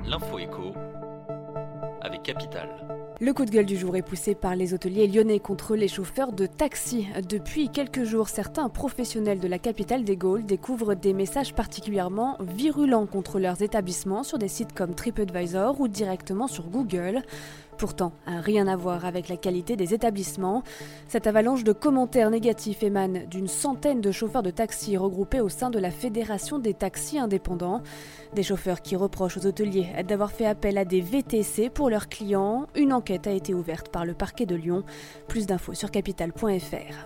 L'info écho avec Capital. Le coup de gueule du jour est poussé par les hôteliers lyonnais contre les chauffeurs de taxi. Depuis quelques jours, certains professionnels de la capitale des Gaules découvrent des messages particulièrement virulents contre leurs établissements sur des sites comme TripAdvisor ou directement sur Google. Pourtant, rien à voir avec la qualité des établissements. Cette avalanche de commentaires négatifs émane d'une centaine de chauffeurs de taxi regroupés au sein de la Fédération des taxis indépendants. Des chauffeurs qui reprochent aux hôteliers d'avoir fait appel à des VTC pour leurs clients. Une enquête a été ouverte par le parquet de Lyon. Plus d'infos sur capital.fr.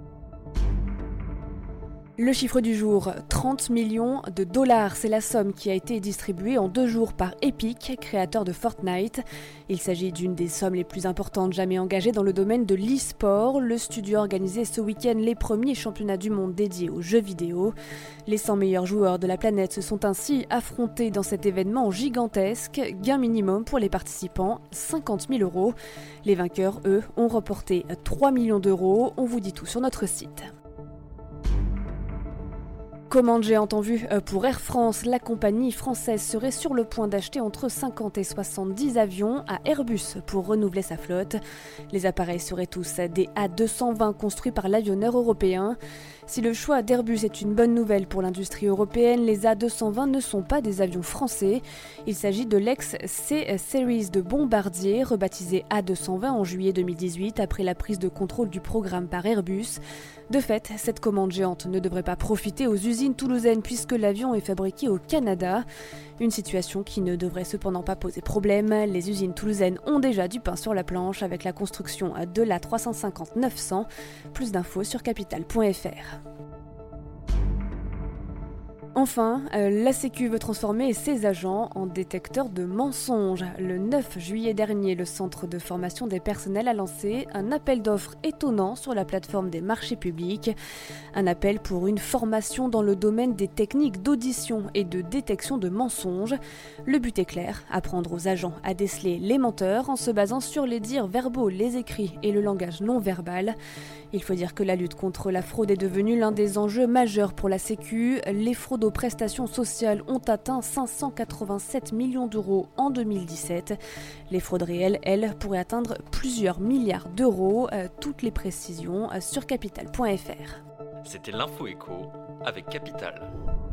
Le chiffre du jour, 30 millions de dollars, c'est la somme qui a été distribuée en 2 jours par Epic, créateur de Fortnite. Il s'agit d'une des sommes les plus importantes jamais engagées dans le domaine de l'e-sport. Le studio a organisé ce week-end les premiers championnats du monde dédiés aux jeux vidéo. Les 100 meilleurs joueurs de la planète se sont ainsi affrontés dans cet événement gigantesque. Gain minimum pour les participants, 50 000 €. Les vainqueurs, eux, ont remporté 3 millions d'euros. On vous dit tout sur notre site. Commande géante en vue pour Air France, la compagnie française serait sur le point d'acheter entre 50 et 70 avions à Airbus pour renouveler sa flotte. Les appareils seraient tous des A220 construits par l'avionneur européen. Si le choix d'Airbus est une bonne nouvelle pour l'industrie européenne, les A220 ne sont pas des avions français. Il s'agit de l'ex-C-Series de Bombardier, rebaptisé A220 en juillet 2018 après la prise de contrôle du programme par Airbus. De fait, cette commande géante ne devrait pas profiter aux usines toulousaines puisque l'avion est fabriqué au Canada. Une situation qui ne devrait cependant pas poser problème. Les usines toulousaines ont déjà du pain sur la planche avec la construction de l'A350-900. Plus d'infos sur capital.fr. Enfin, la Sécu veut transformer ses agents en détecteurs de mensonges. Le 9 juillet dernier, le Centre de formation des personnels a lancé un appel d'offres étonnant sur la plateforme des marchés publics. Un appel pour une formation dans le domaine des techniques d'audition et de détection de mensonges. Le but est clair, apprendre aux agents à déceler les menteurs en se basant sur les dires verbaux, les écrits et le langage non verbal. Il faut dire que la lutte contre la fraude est devenue l'un des enjeux majeurs pour la Sécu. Les fraudes aux prestations sociales ont atteint 587 millions d'euros en 2017. Les fraudes réelles, elles, pourraient atteindre plusieurs milliards d'euros. Toutes les précisions sur capital.fr. C'était l'info écho avec Capital.